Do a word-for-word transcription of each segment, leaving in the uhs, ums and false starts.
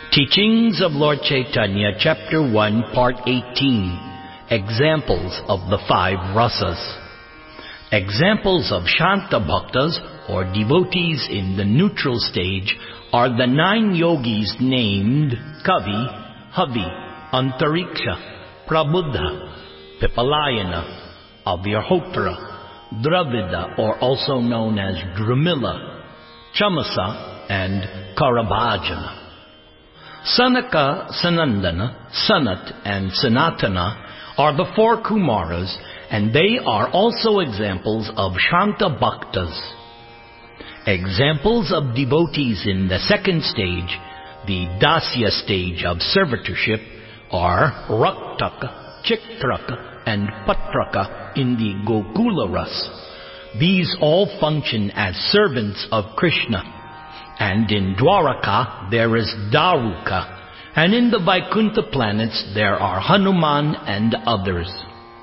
Teachings of Lord Chaitanya, Chapter one, Part eighteen. Examples of the Five Rasas. Examples of Shanta Bhaktas, or devotees in the neutral stage, are the nine yogis named Kavi, Havi, Antariksha, Prabuddha, Pipalayana, Avirhotra, Dravida, or also known as Dramila, Chamasa, and Karabhajana. Sanaka, Sanandana, Sanat, and Sanatana are the four Kumaras, and they are also examples of Shanta Bhaktas. Examples of devotees in the second stage, the Dasya stage of servitorship, are Raktaka, Chitraka, and Patraka in the Gokula Ras. These all function as servants of Krishna. And in Dwaraka there is Daruka, and in the Vaikuntha planets there are Hanuman and others.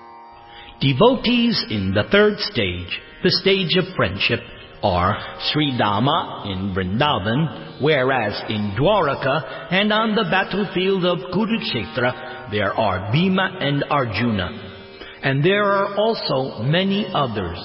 Devotees in the third stage, the stage of friendship, are Sri Dama in Vrindavan, whereas in Dwaraka and on the battlefield of Kurukshetra there are Bhima and Arjuna, and there are also many others.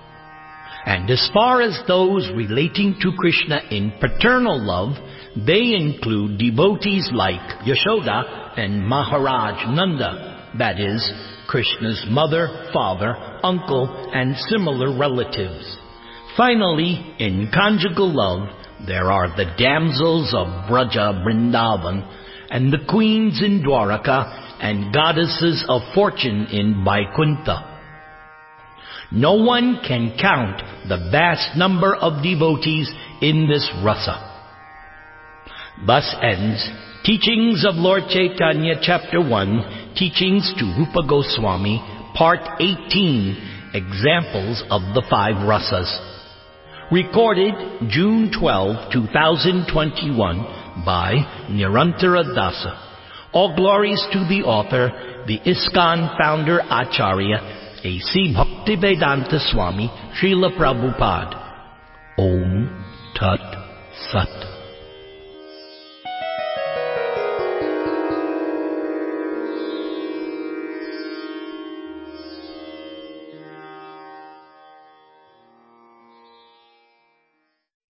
And as far as those relating to Krishna in paternal love, they include devotees like Yashoda and Maharaj Nanda, that is, Krishna's mother, father, uncle, and similar relatives. Finally, in conjugal love, there are the damsels of Braja Vrindavan, and the queens in Dwaraka, and goddesses of fortune in Vaikuntha. No one can count the vast number of devotees in this rasa. Thus ends Teachings of Lord Chaitanya, Chapter one, Teachings to Rupa Goswami, Part eighteen, Examples of the Five Rasas. Recorded June twelfth, two thousand twenty-one by Nirantara Dasa. All glories to the author, the ISKCON founder Acharya, A C Bhaktivedanta Swami, Srila Prabhupada. Om Tat Sat.